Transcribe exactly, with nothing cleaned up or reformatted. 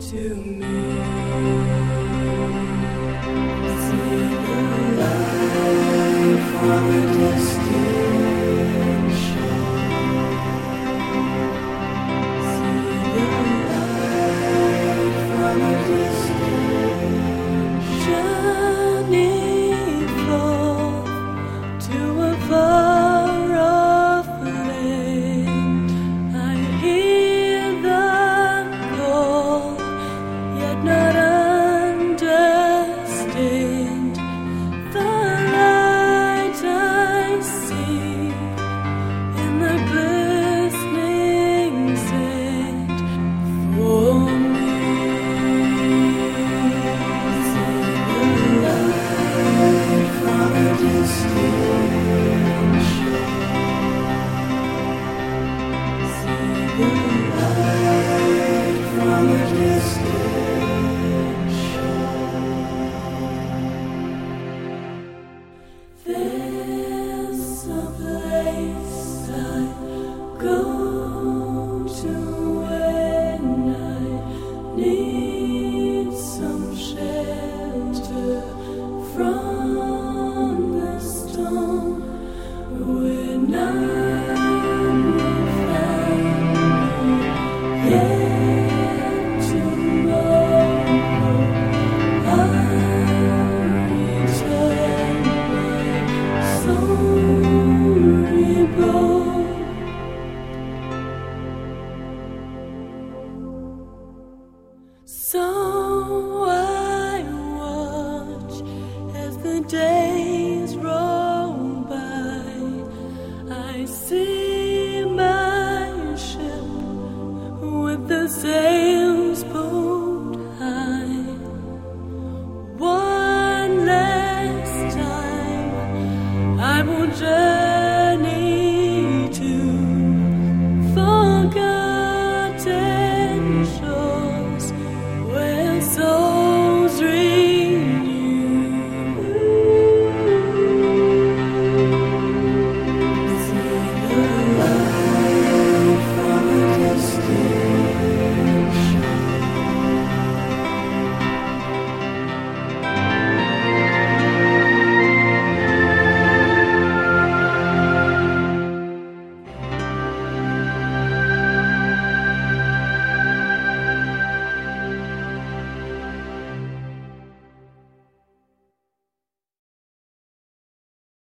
to me. See the light from a distant shore. See the light from a distant journey forth to a far off land. I hear the call, yet not understand the light I see in the glistening sand. For me, see the light from a distant shore. See the light from a distant shore. There's a place I go to when I need some shelter from the storm. When I'm with family, yet tomorrow I'll return my soul reborn. So I watch as the days roll by. I see my ship with the sails pulled high. One last time I will just